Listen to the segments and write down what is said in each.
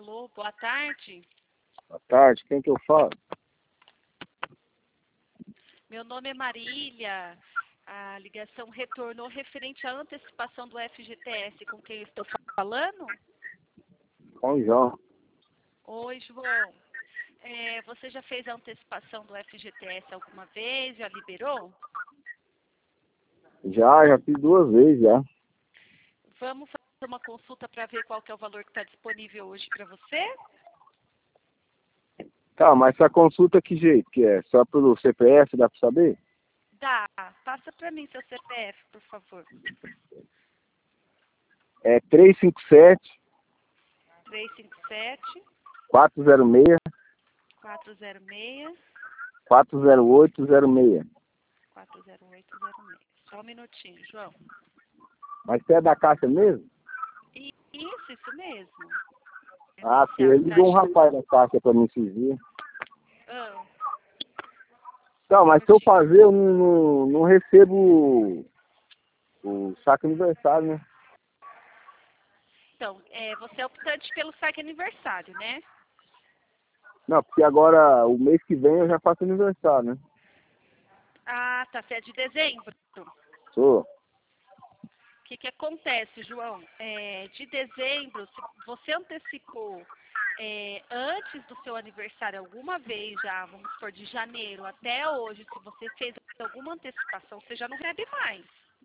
Alô, boa tarde. Boa tarde, quem que eu falo? Meu nome é Marília. A ligação retornou referente à antecipação do FGTS. Com quem eu estou falando? Com o João. Oi, João. Você já fez a antecipação do FGTS alguma vez? Já liberou? Já fiz 2 vezes já. Vamos fazer uma consulta para ver qual que é o valor que está disponível hoje para você? Tá, mas essa consulta que jeito que é? Só pelo CPF dá pra saber? Dá. Passa para mim seu CPF, por favor. É 357 357 406 406 40806. 40806. Só um minutinho, João. Mas você é da Caixa mesmo? Isso mesmo. Ah, sim, ele ligou um rapaz da Caixa pra mim esses dias. Ah, Então, mas se eu fazer, eu não recebo o saque aniversário, né? então, você é optante pelo saque aniversário, né? Não, porque agora, o mês que vem eu já faço aniversário, né? Ah, tá. Você é de dezembro. Sou. O que acontece, João? De dezembro, se você antecipou antes do seu aniversário alguma vez já, vamos supor, de janeiro até hoje, se você fez alguma antecipação, você já não recebe mais.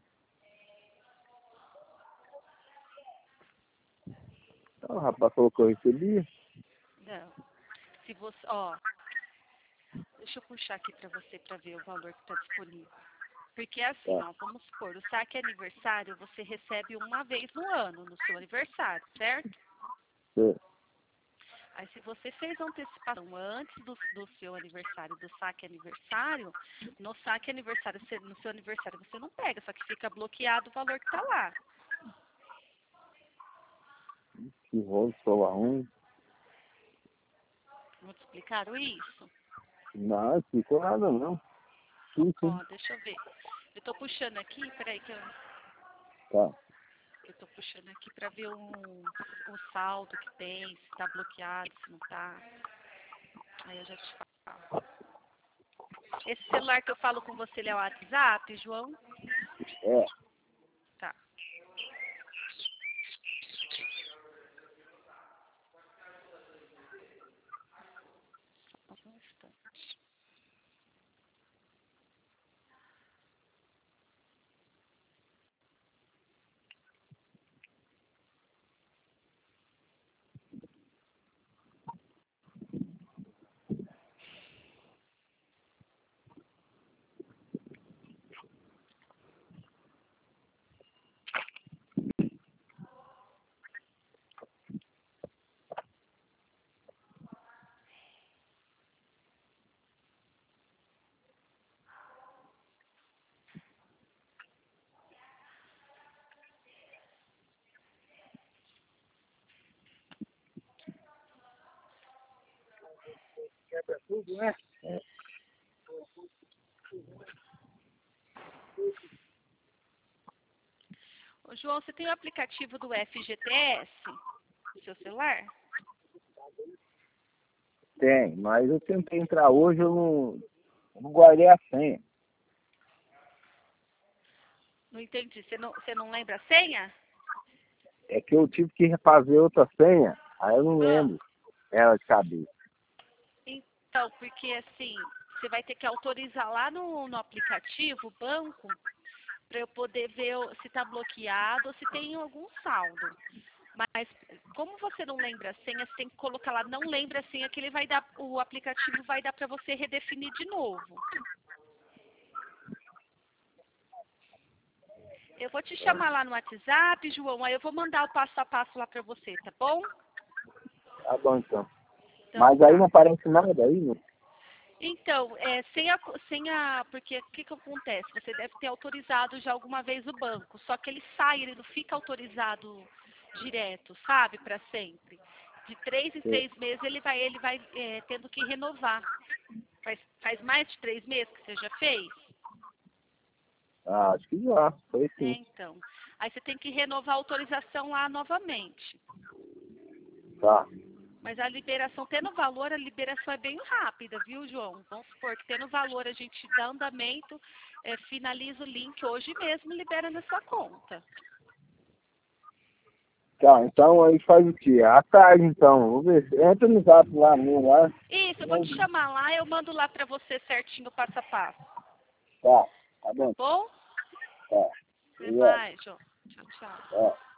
Então, o rapaz falou que eu recebia. Não. Se você, ó, deixa eu puxar aqui para você para ver o valor que está disponível. Porque assim, Tá. ó, vamos supor, o saque aniversário você recebe uma vez no ano, no seu aniversário, certo? Sim. Aí se você fez a antecipação antes do seu aniversário, do saque aniversário, no saque aniversário, no seu aniversário você não pega, só que fica bloqueado o valor que está lá. Que rolo, sou ruim. Não te explicaram isso? Não, não ficou nada não. Sim, sim. Ó, deixa eu ver. Eu tô puxando aqui, peraí que Tá. eu tô puxando aqui para ver o saldo que tem, se tá bloqueado, se não tá. Aí eu já te falo. Esse celular que eu falo com você, ele é o WhatsApp, João? É. Tá. Só um instante. Quebra tudo, né? É. Ô, João, você tem o aplicativo do FGTS no seu celular? Tem, mas eu tentei entrar hoje, eu não guardei a senha. Não entendi. Você não lembra a senha? É que eu tive que refazer outra senha, aí eu não Ah, lembro ela de cabeça. então, porque assim, você vai ter que autorizar lá no aplicativo, o banco, para eu poder ver se está bloqueado ou se tem algum saldo. Mas como você não lembra a senha, você tem que colocar lá, não lembra a senha, que ele vai dar, o aplicativo vai dar para você redefinir de novo. Eu vou te chamar lá no WhatsApp, João, aí eu vou mandar o passo a passo lá para você, tá bom? Tá bom então. Então Mas aí tá. não aparece nada aí, né? Então, porque o que acontece? Você deve ter autorizado já alguma vez o banco, só que ele sai, ele não fica autorizado direto, sabe, para sempre. De 3 em 3 meses ele vai tendo que renovar. Faz mais de 3 meses que você já fez? Ah, acho que já, foi sim. Então. Aí você tem que renovar a autorização lá novamente. Tá. Mas a liberação, tendo valor, a liberação é bem rápida, viu, João? Vamos supor que tendo valor, a gente dá andamento, finaliza o link hoje mesmo, libera na sua conta. Tá, então aí faz o quê? À tarde, então. Vou ver. Entra no zap lá, meu lá. Isso, eu vou te chamar lá, eu mando lá pra você certinho, passo a passo. Tá Tá bom. bom? Tá. Até mais, João. Tchau, tchau. Tá.